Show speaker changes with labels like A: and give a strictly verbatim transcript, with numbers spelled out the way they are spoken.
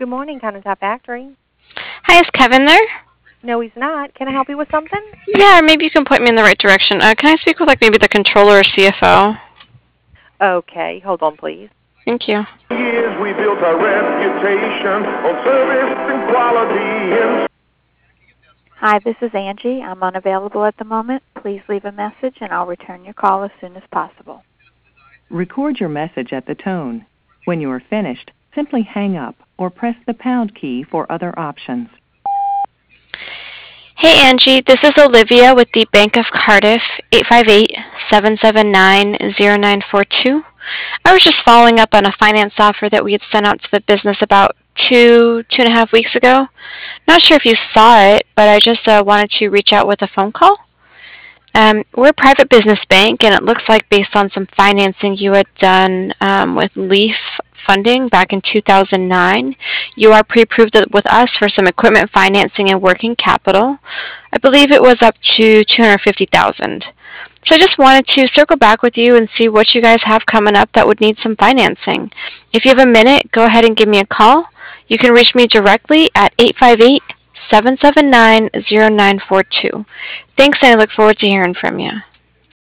A: Good morning, Countertop Factory.
B: Hi, is Kevin there?
A: No, he's not. Can I help you with something?
B: Yeah, or maybe you can point me in the right direction. Uh, can I speak with like maybe the controller or C F O?
A: Okay, hold on, please.
B: Thank you.
C: Years we built our reputation on service and quality. And
D: Hi, this is Angie. I'm unavailable at the moment. Please leave a message and I'll return your call as soon as possible.
E: Record your message at the tone. When you are finished, simply hang up or press the pound key for other options.
B: Hey Angie, this is Olivia with the Bank of Cardiff, eight five eight, seven seven nine, zero nine four two. I was just following up on a finance offer that we had sent out to the business about two, two and a half weeks ago. Not sure if you saw it, but I just uh, wanted to reach out with a phone call. Um, we're a private business bank, and it looks like based on some financing you had done um, with Leaf Funding back in two thousand nine, you are pre-approved with us for some equipment financing and working capital. I believe it was up to two hundred fifty thousand dollars. So I just wanted to circle back with you and see what you guys have coming up that would need some financing. If you have a minute, go ahead and give me a call. You can reach me directly at eight five eight, seven seven nine, zero nine four two. Thanks, and I look forward to hearing from you.